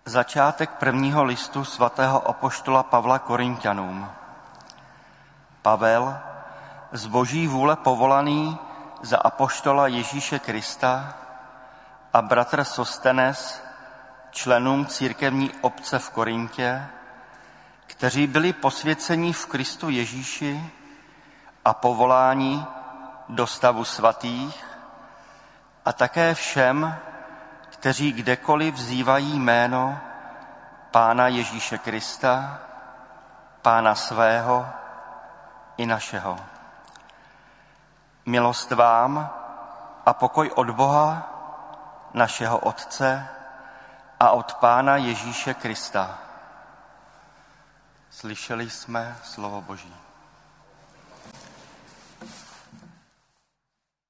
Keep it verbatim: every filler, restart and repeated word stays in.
Začátek prvního listu svatého apoštola Pavla Korinťanům. Pavel, z boží vůle povolaný za apoštola Ježíše Krista, a bratr Sostenes, členům církevní obce v Korintě, kteří byli posvěceni v Kristu Ježíši a povoláni do stavu svatých, a také všem, kteří kdekoliv vzývají jméno Pána Ježíše Krista, Pána svého i našeho. Milost vám a pokoj od Boha, našeho Otce, a od Pána Ježíše Krista. Slyšeli jsme slovo Boží.